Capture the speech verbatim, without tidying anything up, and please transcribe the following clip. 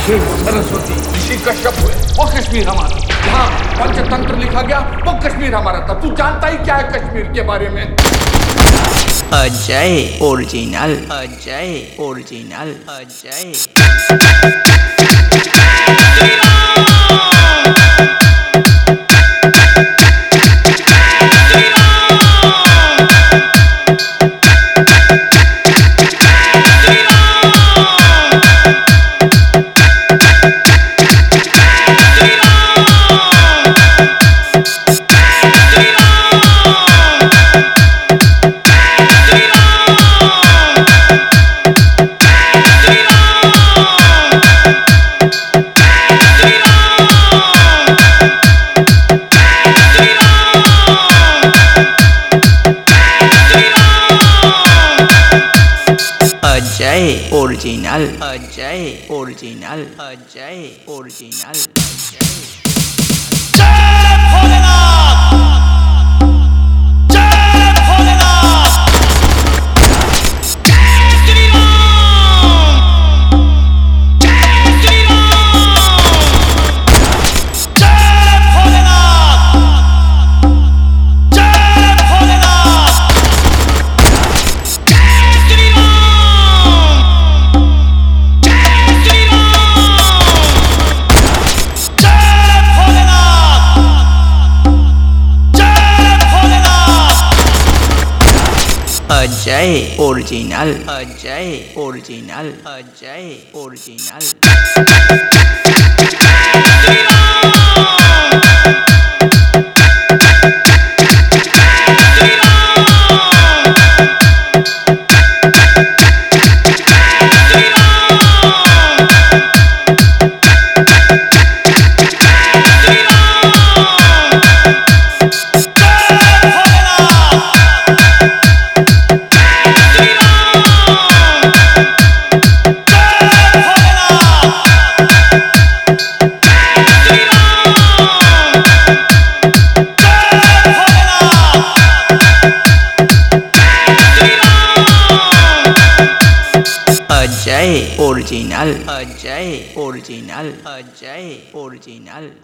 शिव सरस्वती ऋषि कश्यप हुए, वो कश्मीर हमारा। जहाँ पंचतंत्र लिखा गया वो कश्मीर हमारा था। तू जानता ही क्या है कश्मीर के बारे में? Ajay original, Ajay original, Ajay. Ajay original, Ajay original, Ajay original, Ajay. जय भोलेनाथ, जय भोलेनाथ, जय श्री राम, जय श्री राम, जय भोलेनाथ, जय भोलेनाथ, जय श्री राम, जय श्री राम, जय भोलेनाथ, जय Bholenath. Ajay original, Ajay original, Ajay original. Ajay original, Ajay original, Ajay original.